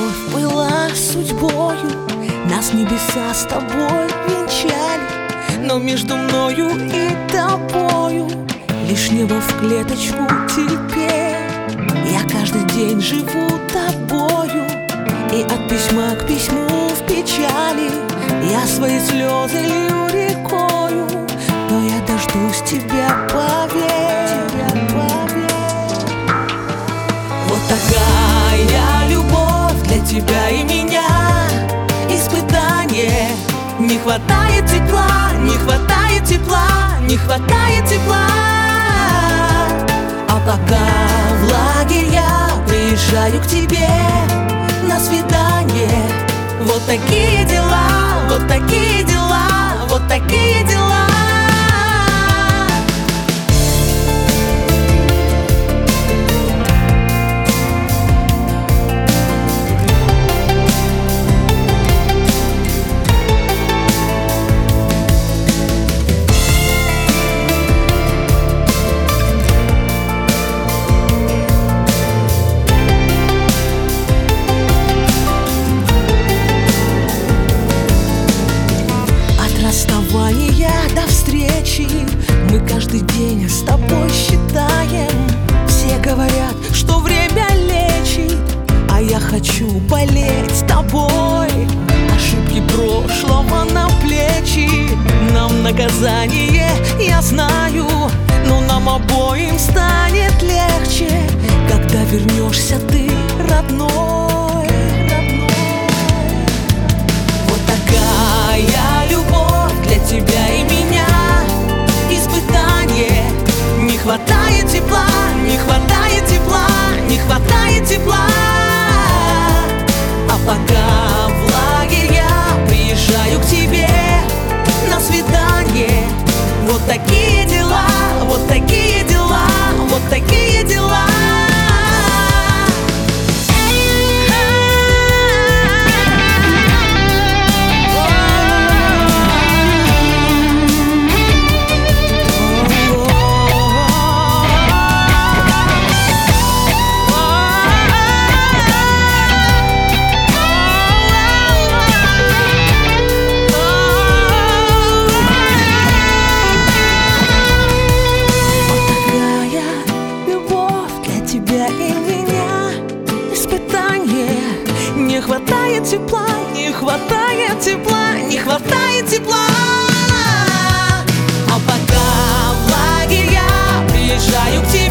любовь была судьбою, нас небеса с тобой венчали. Но между мною и тобою лишь небо в клеточку теперь. Я каждый день живу тобою, и от письма к письму в печали я свои слезы лью рекою. Но я дождусь тебя, поверь, Вот такая любовь для тебя и меня. Испытание. Не хватает тепла, не хватает тепла, не хватает тепла. А пока в лагерь я приезжаю к тебе на свидание. Вот такие дела, вот такие дела, вот такие дела. Расставания до встречи мы каждый день с тобой считаем. Все говорят, что время лечит, а я хочу болеть с тобой. Ошибки прошлого на плечи, нам наказание, я знаю. Но нам обоим станет легче, когда вернешься ты, родной. Вот такая любовь для тебя и меня. Испытание. Не хватает тепла, не хватает тепла, не хватает тепла. А пока в лагерь я приезжаю к тебе на свидание. Вот такие дела, вот такие дела, вот такие дела. Не хватает тепла, не хватает тепла, не хватает тепла. А пока в лагерь я приезжаю к тебе